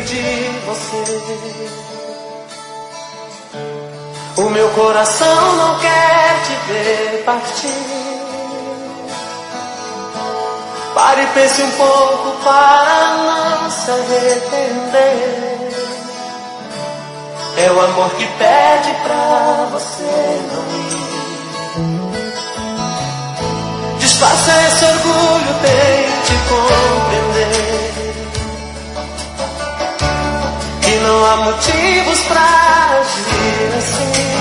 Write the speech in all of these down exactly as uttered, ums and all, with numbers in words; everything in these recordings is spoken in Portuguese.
preciso de você. O meu coração não quer te ver partir. Pare e pense um pouco para não se arrepender. É o amor que pede pra você não ir. Desfaça esse orgulho, tente compreender que não há motivos pra agir assim.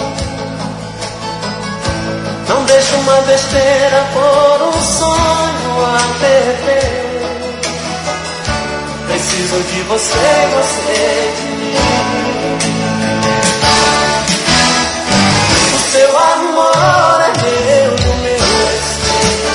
Não deixe uma besteira por um sonho a perder. Preciso de você, você de mim. O seu amor é meu, o meu é seu.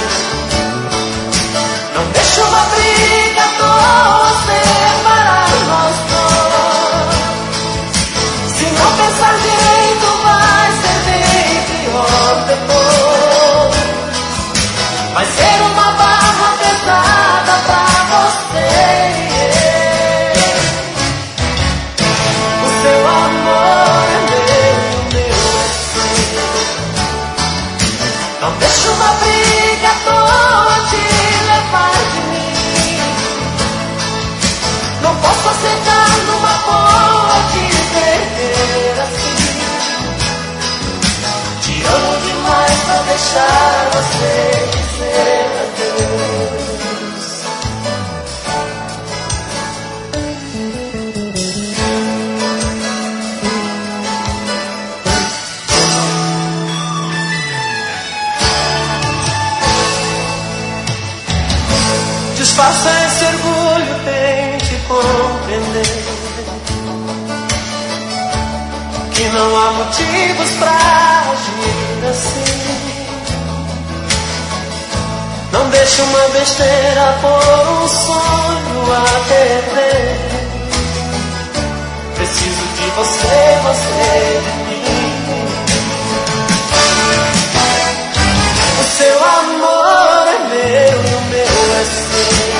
Não deixe uma briga à toa separar nós dois. Se não pensar direito vai ser bem pior depois. Vai ser uma barra pesada pra você. O seu amor é meu, o meu é seu. Não deixe uma briga à toa te levar de mim. Não posso aceitar numa boa te perder assim. Te amo demais pra deixar você dizer adeus. Desfaça esse orgulho, tente compreender que não há motivos pra agir assim. Não deixe uma besteira por um sonho a perder. Preciso de você, você de mim. O seu amor é meu e o meu é seu.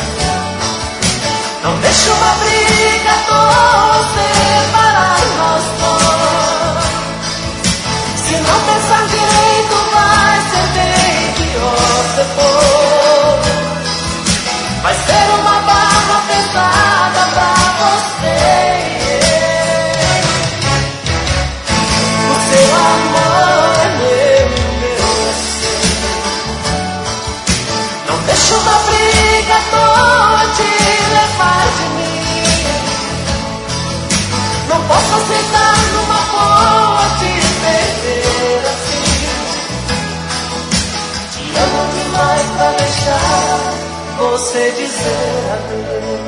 Não deixe uma briga à toa separar nós dois. Se não pensar direito vai ser bem pior depois. Vai ser uma barra pesada pra você. O seu amor é meu e o meu é seu. Não deixe uma briga à toa te levar de mim. Não posso aceitar numa boa te perder assim. Te amo demais pra deixar você dizer adeus.